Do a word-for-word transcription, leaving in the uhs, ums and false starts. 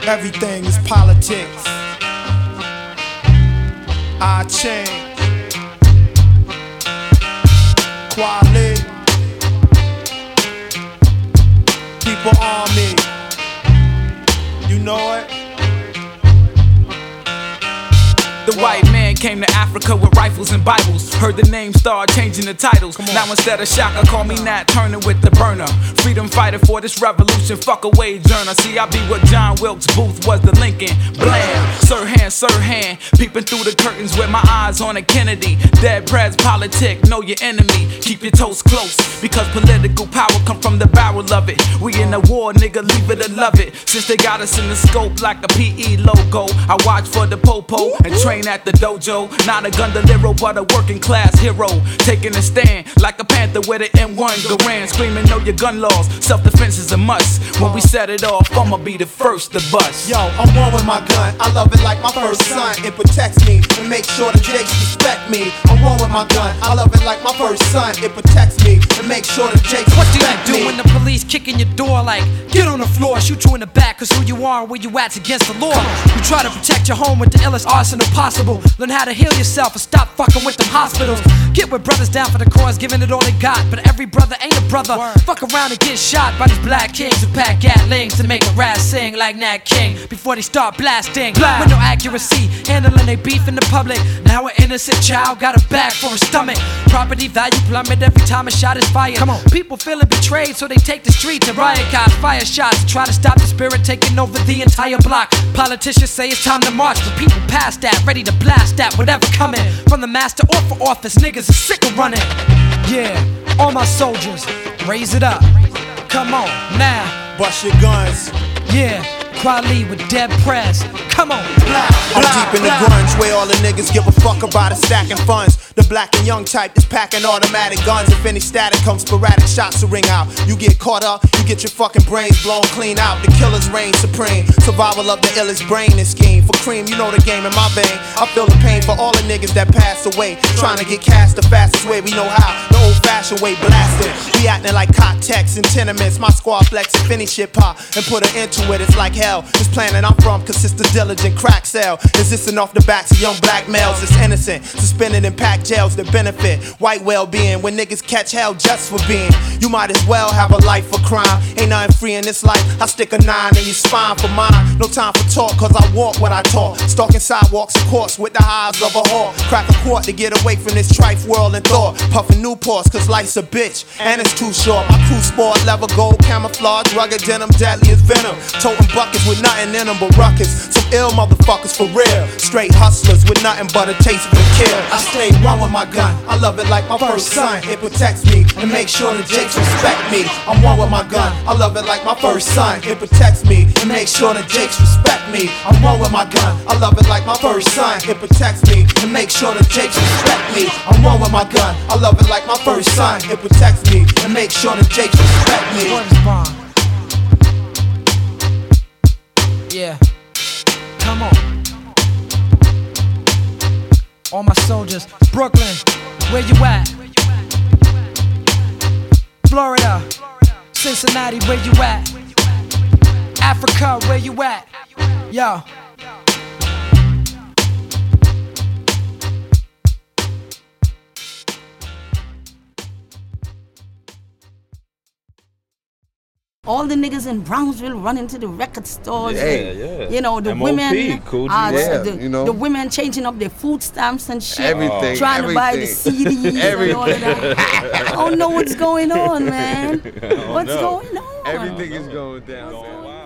Everything is politics. I change. Quality. People army. You know it. The white man came to Africa with rifles and Bibles. Heard the name start changing the titles. Now instead of Shaka, call me Nat Turner with the burner. Freedom fighter for this revolution, fuck a wage earner. See, I be what John Wilkes Booth was the Lincoln. Blam, Sirhan, Sirhan. Peeping through the curtains with my eyes on a Kennedy. Dead prez politic, know your enemy. Keep your toes close, because political power come from the barrel of it. We in a war, nigga, leave it or love it. Since they got us in the scope like a P E logo, I watch for the popo and train at the dojo. Not a gondoliero, but a working class hero. Taking a stand like a panther with an M one Garand. Screaming, know your gun laws, self-defense is a must. When we set it off, I'ma be the first to bust. Yo, I'm one with my gun, I love it like my first son. It protects me and makes sure the Jakes respect me. I'm one with my gun, I love it like my first son. It protects me and makes sure the Jakes What do you respect do me. when the police kick in your door like, get on the floor, shoot you in the back, cause who you are and where you at's against the law. You try to protect your home with the illest arsenal possible. Learn how to heal yourself and stop fucking with them hospitals. Get with brothers down for the cause, giving it all they got. But every brother ain't a brother. Fuck around and get shot by these black kings who pack gatlings to make a rat sing like Nat King before they start blasting. Blah. With no accuracy, handling they beef in the public. Now an innocent child got a bag for a stomach. Property value plummet every time a shot is fired. Come on. People feeling betrayed, so they take the streets and riot cops fire shots to try to stop the spirit taking over the entire block. Politicians say it's time to march, but people past that, ready to blast that whatever coming from the master or for office. Niggas are sick of running. Yeah, all my soldiers, raise it up. Come on, now. Bust your guns. Yeah, Kweli with Dead Prez. Come on. I'm deep in the grunge where all the niggas give a fuck about is stacking funds. The black and young type is packing automatic guns. If any static comes, sporadic shots will ring out. You get caught up, you get your fucking brains blown clean out. The killers reign supreme. Survival of the illest brain and scheme. For cream, you know the game in my vein. I feel the pain for all the niggas that passed away. Trying to get cast the fastest way we know how. The old fashioned way blasted. We acting like cot techs and tenements. My squad flex and finish shit pop and put an end to it. It's like hell. This planet I'm from consists of diligent crack sale. Existing off the backs of young black males. It's innocent. Suspended in packed jails that benefit white well-being. When niggas catch hell just for being, you might as well have a life for crime. Ain't nothing free in this life. I stick a nine in your spine for mine. No time for talk, cause I walk what I talk. Stalking sidewalks of course with the highs of a hawk. Crack a quart to get away from this trife world and thought. Puffin' Newports cause life's a bitch and it's too short. My crew sport leather gold camouflage, rugged denim, deadly as venom. Toting buckets with nothing in them but ruckus. Some ill motherfuckers for real. Straight hustlers with nothing but a taste for the kill. I stay one with my gun, I love it like my first son. It protects me and makes sure the Jakes respect me. I'm one with my gun, I love it like my first son. It protects me and makes sure the Jakes respect me. I'm one with my gun, I love it like my first son. It protects me and makes sure the Jakes respect me. I'm one with my gun, I love it like my first son. It protects me and makes sure the Jakes respect me. What is bond? Yeah, come on. All my soldiers, Brooklyn, where you at? Florida, Cincinnati, where you at? Africa, where you at? Yo. All the niggas in Brownsville run into the record stores. Yeah, and, yeah. you know, the M O P, women, Cool uh, yeah, the, you know. the women changing up their food stamps and shit. Everything, Trying everything. to buy the C Ds and all of that. I don't know what's going on, man. What's know. going on? Everything is going down, man.